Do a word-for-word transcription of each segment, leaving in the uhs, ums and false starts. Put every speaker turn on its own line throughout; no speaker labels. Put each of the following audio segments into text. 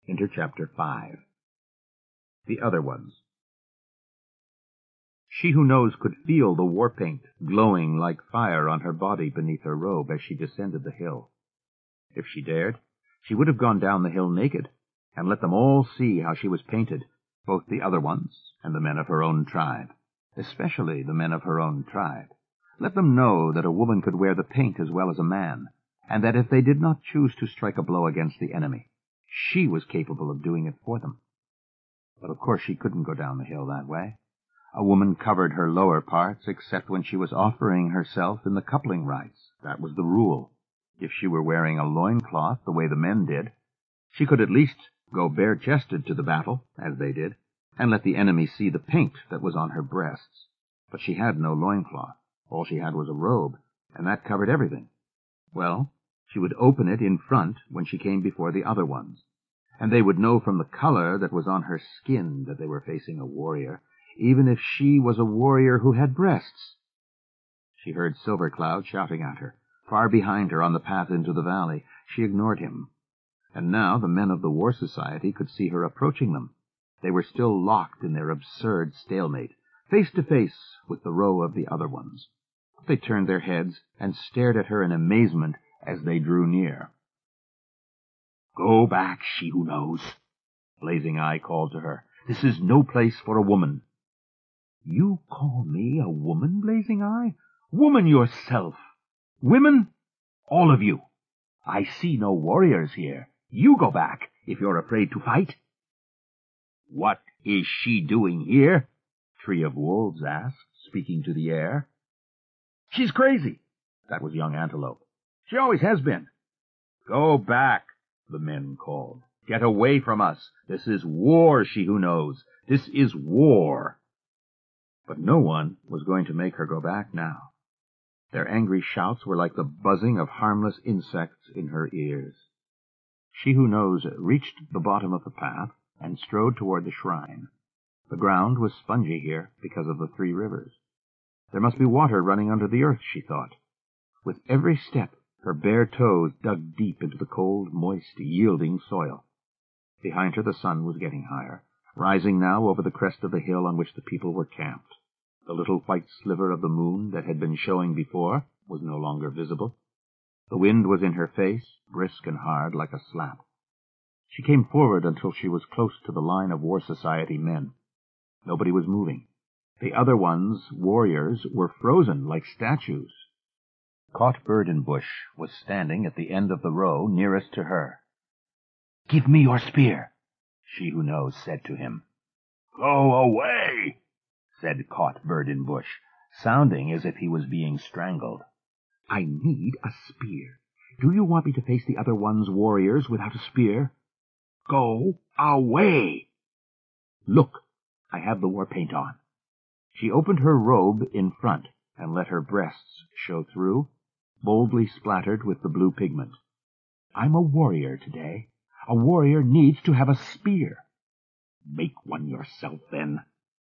Enter Chapter five. The Other Ones. She Who Knows could feel the war paint glowing like fire on her body beneath her robe as she descended the hill. If she dared, she would have gone down the hill naked, and let them all see how she was painted, both the other ones and the men of her own tribe, especially the men of her own tribe. Let them know that a woman could wear the paint as well as a man, and that if they did not choose to strike a blow against the enemy, she was capable of doing it for them. But of course she couldn't go down the hill that way. A woman covered her lower parts except when she was offering herself in the coupling rites. That was the rule. If she were wearing a loincloth the way the men did, she could at least go bare-chested to the battle, as they did, and let the enemy see the paint that was on her breasts. But she had no loincloth. All she had was a robe, and that covered everything. Well, she would open it in front when she came before the other ones, and they would know from the color that was on her skin that they were facing a warrior, even if she was a warrior who had breasts. She heard Silver Cloud shouting at her, far behind her on the path into the valley. She ignored him. And now the men of the War Society could see her approaching them. They were still locked in their absurd stalemate, face to face with the row of the other ones. They turned their heads and stared at her in amazement as they drew near. "Go back, She Who Knows," Blazing Eye called to her. "This is no place for a woman." "You call me a woman, Blazing Eye? Woman yourself! Women? All of you! I see no warriors here. You go back, if you're afraid to fight." "What is she doing here?" Tree of Wolves asked, speaking to the air. "She's crazy." That was Young Antelope. "She always has been." "Go back," the men called. "Get away from us. This is war, She Who Knows. This is war." But no one was going to make her go back now. Their angry shouts were like the buzzing of harmless insects in her ears. She Who Knows reached the bottom of the path and strode toward the shrine. The ground was spongy here because of the three rivers. There must be water running under the earth, she thought. With every step, her bare toes dug deep into the cold, moist, yielding soil. Behind her the sun was getting higher, rising now over the crest of the hill on which the people were camped. The little white sliver of the moon that had been showing before was no longer visible. The wind was in her face, brisk and hard like a slap. She came forward until she was close to the line of War Society men. Nobody was moving. The other ones, warriors, were frozen like statues. Caught Burdenbush was standing at the end of the row nearest to her. "Give me your spear," She Who Knows said to him. "Go away," said Caught Burdenbush, sounding as if he was being strangled. "I need a spear. Do you want me to face the other one's warriors without a spear?" "Go away." "Look, I have the war paint on." She opened her robe in front and let her breasts show through, boldly splattered with the blue pigment. "I'm a warrior today. A warrior needs to have a spear." "Make one yourself, then."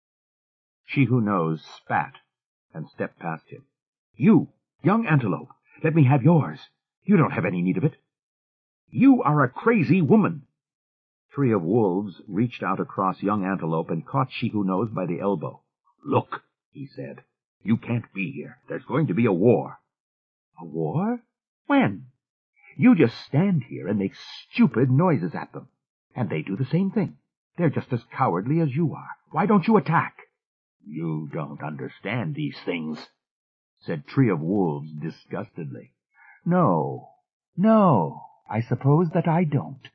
She Who Knows spat and stepped past him. "You, Young Antelope, let me have yours. You don't have any need of it." "You are a crazy woman." Tree of Wolves reached out across Young Antelope and caught She Who Knows by the elbow. "Look," he said, "you can't be here. There's going to be a war." "A war? When?" "You just stand here and make stupid noises at them. And they do the same thing. They're just as cowardly as you are. Why don't you attack?" "You don't understand these things," said Tree of Wolves disgustedly. "No, no, I suppose that I don't."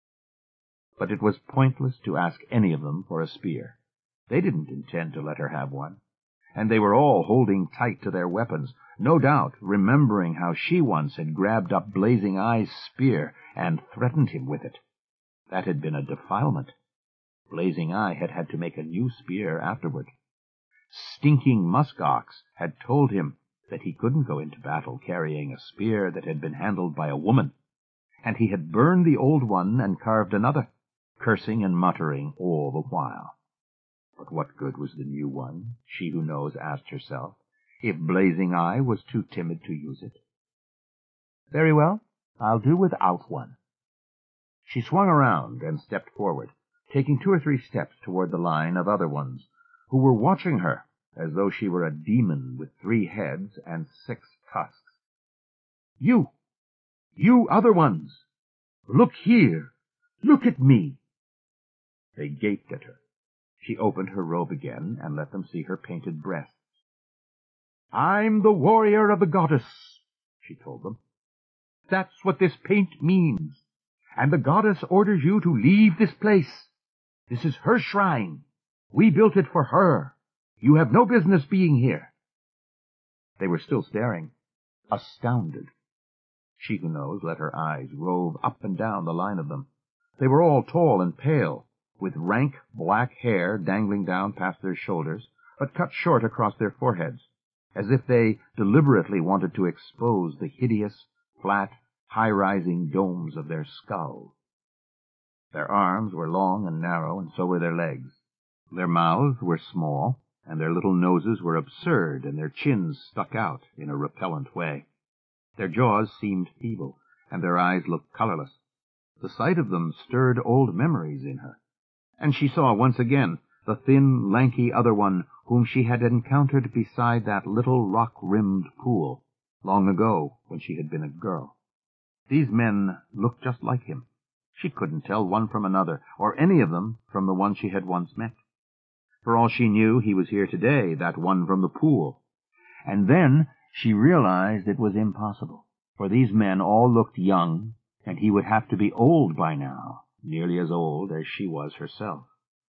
But it was pointless to ask any of them for a spear. They didn't intend to let her have one. And they were all holding tight to their weapons, no doubt remembering how she once had grabbed up Blazing Eye's spear and threatened him with it. That had been a defilement. Blazing Eye had had to make a new spear afterward. Stinking Muskox had told him that he couldn't go into battle carrying a spear that had been handled by a woman, and he had burned the old one and carved another, cursing and muttering all the while. But what good was the new one, She Who Knows asked herself, if Blazing Eye was too timid to use it? "Very well, I'll do without one." She swung around and stepped forward, taking two or three steps toward the line of other ones, who were watching her as though she were a demon with three heads and six tusks. "You! You other ones! Look here! Look at me!" They gaped at her. She opened her robe again and let them see her painted breasts. "I'm the warrior of the goddess," she told them. "That's what this paint means. And the goddess orders you to leave this place. This is her shrine. We built it for her. You have no business being here." They were still staring, astounded. She Who Knows let her eyes rove up and down the line of them. They were all tall and pale, with rank black hair dangling down past their shoulders, but cut short across their foreheads, as if they deliberately wanted to expose the hideous, flat, high-rising domes of their skulls. Their arms were long and narrow, and so were their legs. Their mouths were small, and their little noses were absurd, and their chins stuck out in a repellent way. Their jaws seemed feeble, and their eyes looked colorless. The sight of them stirred old memories in her, and she saw once again the thin, lanky other one whom she had encountered beside that little rock-rimmed pool, long ago when she had been a girl. These men looked just like him. She couldn't tell one from another, or any of them from the one she had once met. For all she knew, he was here today, that one from the pool. And then she realized it was impossible, for these men all looked young, and he would have to be old by now, nearly as old as she was herself.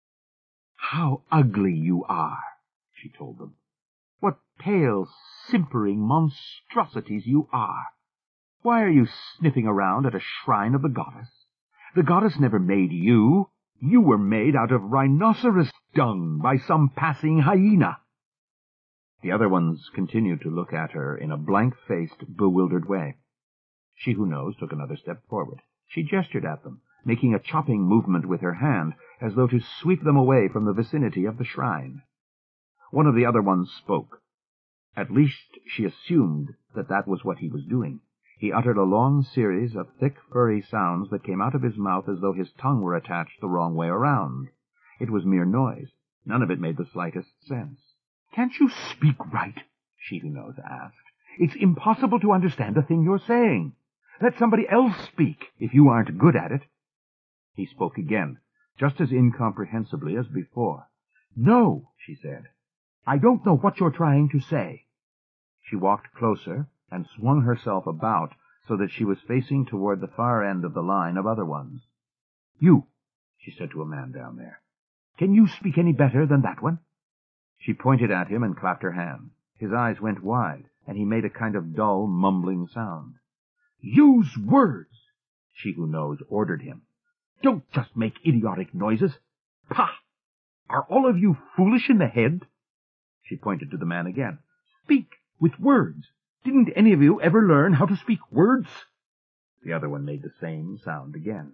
"How ugly you are," she told them. "What pale, simpering monstrosities you are! Why are you sniffing around at a shrine of the goddess? The goddess never made you. You were made out of rhinoceros dung by some passing hyena." The other ones continued to look at her in a blank-faced, bewildered way. She Who Knows took another step forward. She gestured at them, making a chopping movement with her hand, as though to sweep them away from the vicinity of the shrine. One of the other ones spoke. At least she assumed that that was what he was doing. He uttered a long series of thick, furry sounds that came out of his mouth as though his tongue were attached the wrong way around. It was mere noise. None of it made the slightest sense. "Can't you speak right?" She Who Knows asked. "It's impossible to understand a thing you're saying. Let somebody else speak, if you aren't good at it." He spoke again, just as incomprehensibly as before. "No," she said. "I don't know what you're trying to say." She walked closer and swung herself about so that she was facing toward the far end of the line of other ones. "You," she said to a man down there. "Can you speak any better than that one?" She pointed at him and clapped her hands. His eyes went wide, and he made a kind of dull, mumbling sound. "Use words," She Who Knows ordered him. "Don't just make idiotic noises. Pah! Are all of you foolish in the head?" She pointed to the man again. "Speak with words. Didn't any of you ever learn how to speak words?" The other one made the same sound again.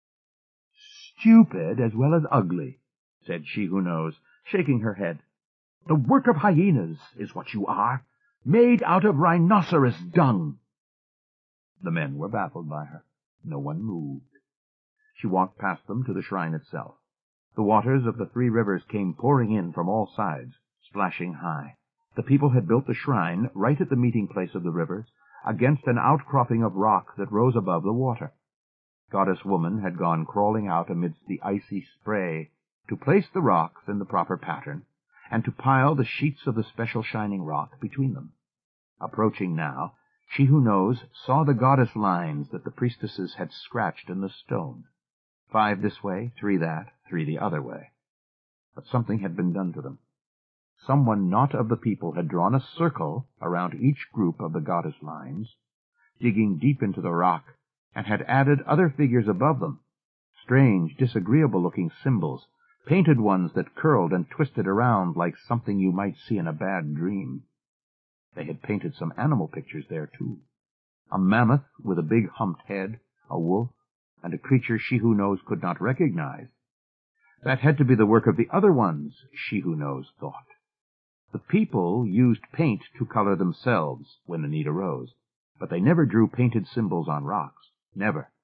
"Stupid as well as ugly," said She Who Knows, shaking her head. "The work of hyenas is what you are, made out of rhinoceros dung." The men were baffled by her. No one moved. She walked past them to the shrine itself. The waters of the three rivers came pouring in from all sides, splashing high. The people had built the shrine right at the meeting place of the rivers, against an outcropping of rock that rose above the water. Goddess Woman had gone crawling out amidst the icy spray to place the rocks in the proper pattern, and to pile the sheets of the special shining rock between them. Approaching now, She Who Knows saw the goddess lines that the priestesses had scratched in the stone. Five this way, three that, three the other way. But something had been done to them. Someone not of the people had drawn a circle around each group of the goddess lines, digging deep into the rock, and had added other figures above them, strange, disagreeable-looking symbols, painted ones that curled and twisted around like something you might see in a bad dream. They had painted some animal pictures there, too. A mammoth with a big humped head, a wolf, and a creature She Who Knows could not recognize. That had to be the work of the other ones, She Who Knows thought. The people used paint to color themselves when the need arose, but they never drew painted symbols on rocks. Never.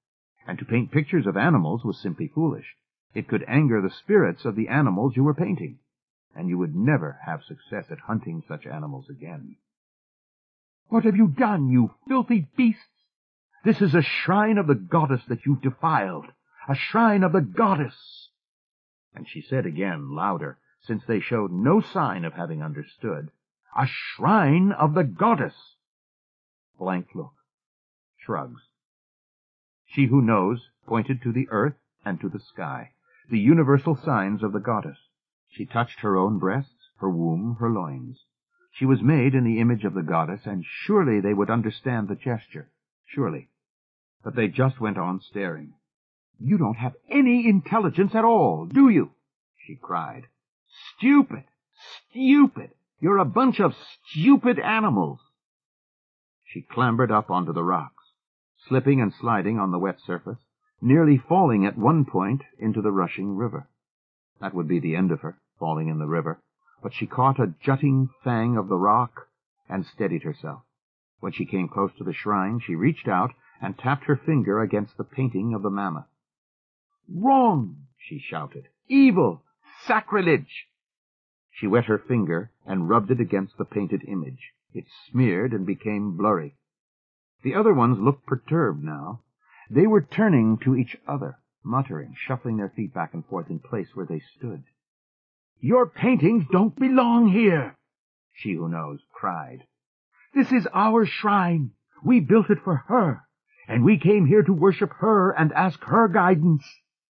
And to paint pictures of animals was simply foolish. It could anger the spirits of the animals you were painting, and you would never have success at hunting such animals again. "What have you done, you filthy beasts? This is a shrine of the goddess that you've defiled, a shrine of the goddess." And she said again, louder, since they showed no sign of having understood, "A shrine of the goddess." Blank look. Shrugs. She who knows pointed to the earth and to the sky, the universal signs of the goddess. She touched her own breasts, her womb, her loins. She was made in the image of the goddess, and surely they would understand the gesture. Surely. But they just went on staring. "You don't have any intelligence at all, do you?" she cried. "Stupid! Stupid! You're a bunch of stupid animals!" She clambered up onto the rocks, slipping and sliding on the wet surface, nearly falling at one point into the rushing river. That would be the end of her, falling in the river, but she caught a jutting fang of the rock and steadied herself. When she came close to the shrine, she reached out and tapped her finger against the painting of the mammoth. "Wrong!" she shouted. "Evil! Sacrilege!" She wet her finger and rubbed it against the painted image. It smeared and became blurry. The other ones looked perturbed now. They were turning to each other, muttering, shuffling their feet back and forth in place where they stood. "Your paintings don't belong here," She Who Knows cried. "This is our shrine. We built it for her, and we came here to worship her and ask her guidance."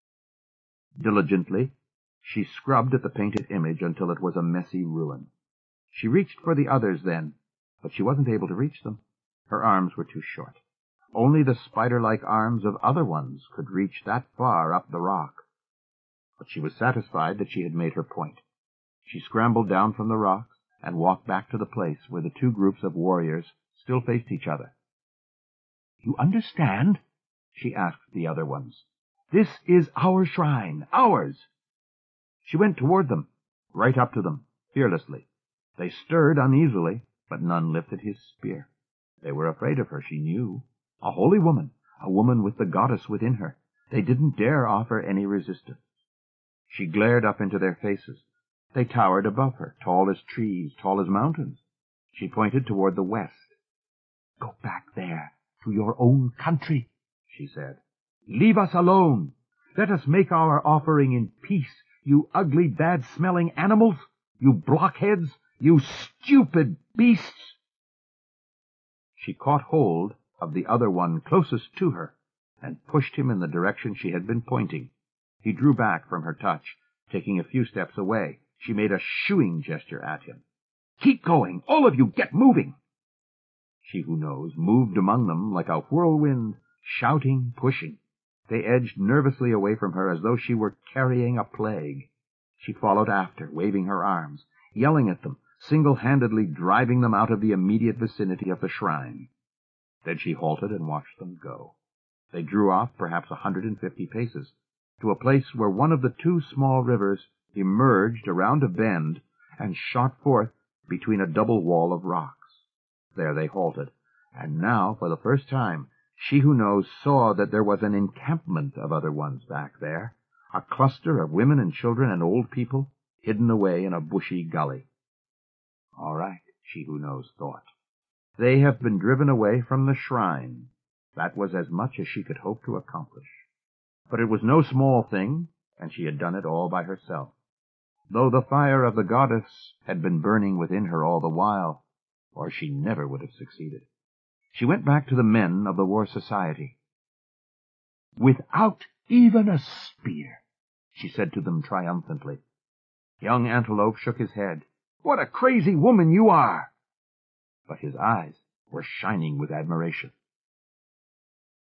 Diligently, she scrubbed at the painted image until it was a messy ruin. She reached for the others then, but she wasn't able to reach them. Her arms were too short. Only the spider-like arms of other ones could reach that far up the rock. But she was satisfied that she had made her point. She scrambled down from the rocks and walked back to the place where the two groups of warriors still faced each other. "You understand?" she asked the other ones. "This is our shrine, ours." She went toward them, right up to them, fearlessly. They stirred uneasily, but none lifted his spear. They were afraid of her, she knew. A holy woman, a woman with the goddess within her. They didn't dare offer any resistance. She glared up into their faces. They towered above her, tall as trees, tall as mountains. She pointed toward the west. "Go back there, to your own country," she said. "Leave us alone. Let us make our offering in peace, you ugly, bad-smelling animals, you blockheads, you stupid beasts." She caught hold of the other one closest to her and pushed him in the direction she had been pointing. He drew back from her touch, taking a few steps away. She made a shooing gesture at him. "Keep going! All of you, get moving!" She Who Knows moved among them like a whirlwind, shouting, pushing. They edged nervously away from her as though she were carrying a plague. She followed after, waving her arms, yelling at them, single-handedly driving them out of the immediate vicinity of the shrine. Then she halted and watched them go. They drew off perhaps a hundred and fifty paces, to a place where one of the two small rivers emerged around a bend and shot forth between a double wall of rocks. There they halted, and now, for the first time, She Who Knows saw that there was an encampment of other ones back there, a cluster of women and children and old people, hidden away in a bushy gully. All right, She Who Knows thought. They have been driven away from the shrine. That was as much as she could hope to accomplish. But it was no small thing, and she had done it all by herself. Though the fire of the goddess had been burning within her all the while, or she never would have succeeded. She went back to the men of the War Society. "Without even a spear," she said to them triumphantly. Young Antelope shook his head. "What a crazy woman you are!" But his eyes were shining with admiration.